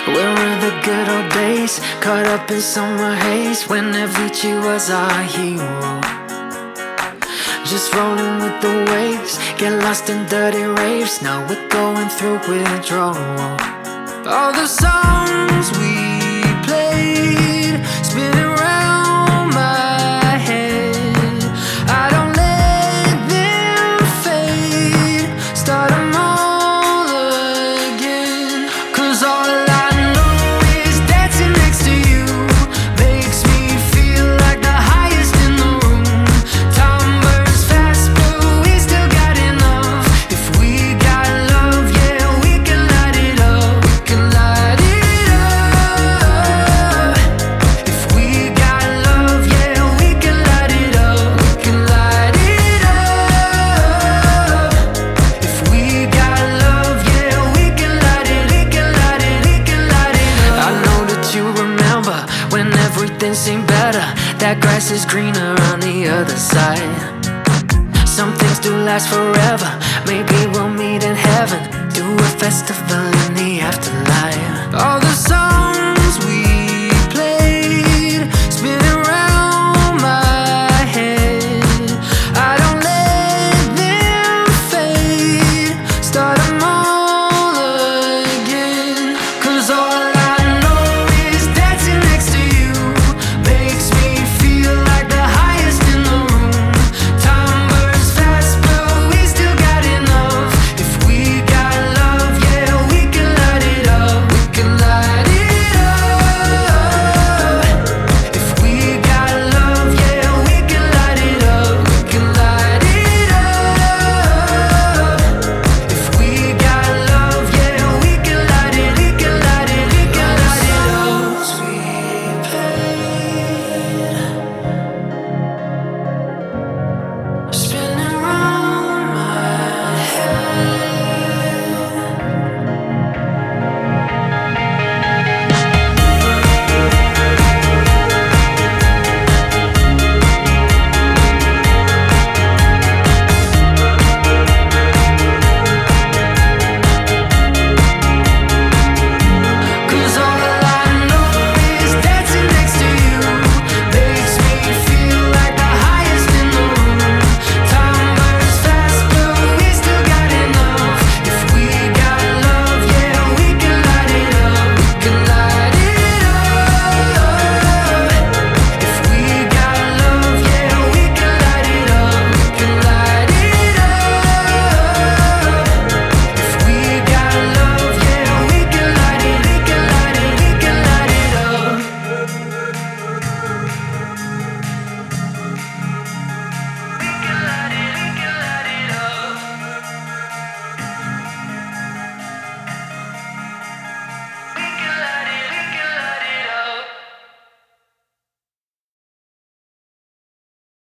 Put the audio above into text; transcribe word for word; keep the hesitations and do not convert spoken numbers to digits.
Where were the good old days? Caught up in summer haze when Avicii was our hero. Just rolling with the waves, get lost in dirty raves. Now we're going through withdrawal. All the songs we played spinning round my head. I don't let them fade. Start them all again. Cause all I know is dancing next to you makes me feel like the highest in the room. Time burns fast, but we still got enough. If we got love, yeah, we can light it up. We can light it up. If we got love, yeah, we can light it up. We can light it up. If we got love, yeah, we can light it. We can light it. We can light it up. I know that you remember when everything seemed better. That grass is greener on the other side. Some things do last forever. Maybe we'll meet in heaven, do a festival in the afterlife.